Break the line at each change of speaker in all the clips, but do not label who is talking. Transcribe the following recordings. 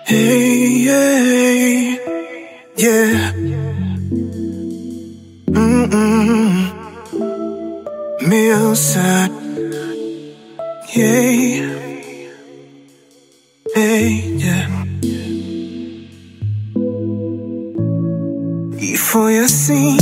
Hey, hey, yeah. Music, yeah. Hey, yeah. E foi assim.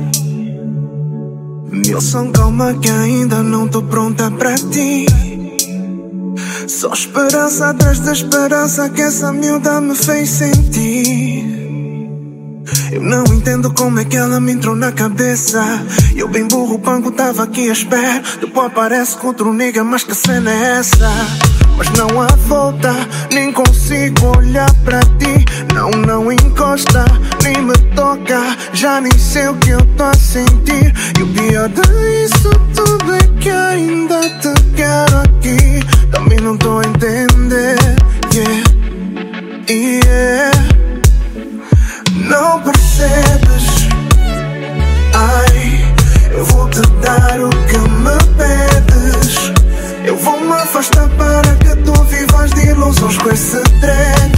Milson, calma que ainda não tô pronta pra ti. Só esperança atrás da esperança que essa miúda me fez sentir. Eu não entendo como é que ela me entrou na cabeça. Eu bem burro, o banco tava aqui à espera. Depois aparece com outro nigga, mas que cena é essa? Mas não há volta, nem consigo olhar pra ti. Não encosta, nem me toca. Já nem sei o que eu tô a sentir. E o pior disso tudo é que ainda te quero aqui. Também não tô a entender, yeah, yeah. Não percebes? Ai, eu vou te dar o que me pedes. Eu vou me afastar para que tu vivas de ilusões com esse dread.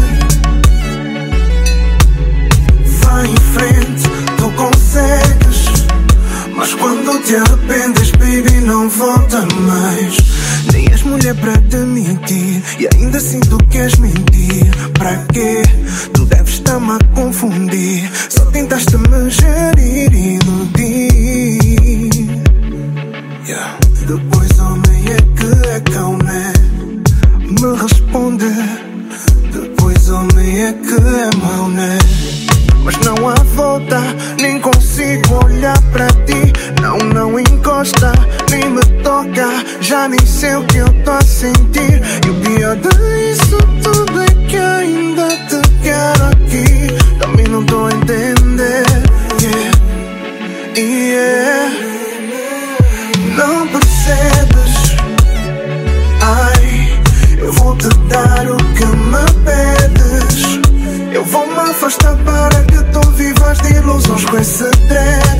Vai em frente, tu consegues. Mas quando te arrependes, baby, não volta mais. Nem és mulher para te mentir, e ainda assim tu queres mentir. Pra quê? Tu deves estar-me a confundir. Só tentaste me gerir e iludir, yeah. Depois homem é que é cão, né? Me responde. Depois homem é que é mau, né? Mas não há volta, nem consigo olhar pra ti. Não encosta, nem me toca. Já nem sei o que eu tô a sentir. E o pior disso tudo é que ainda te quero aqui. Também não tô a entender, yeah, yeah. Não percebes? Ai, eu vou te dar o que me pedes. Eu vou me afastar para que tu vivas de ilusões com esse dread.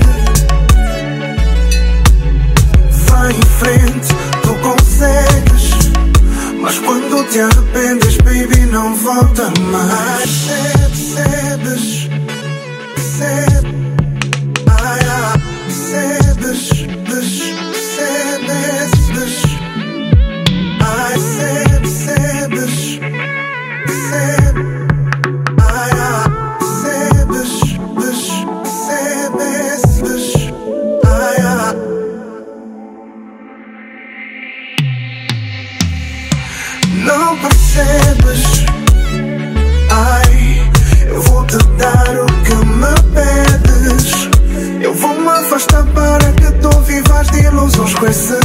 Vai em frente, tu consegues. Mas quando te arrependes, baby, não volta mais. Percebes? Percebes? Ai, ai, percebes? Percebes? Ai, percebes? Percebes? Não percebes? Ai, eu vou te dar o que me pedes. Eu vou me afastar para que tu vivas de ilusões com esse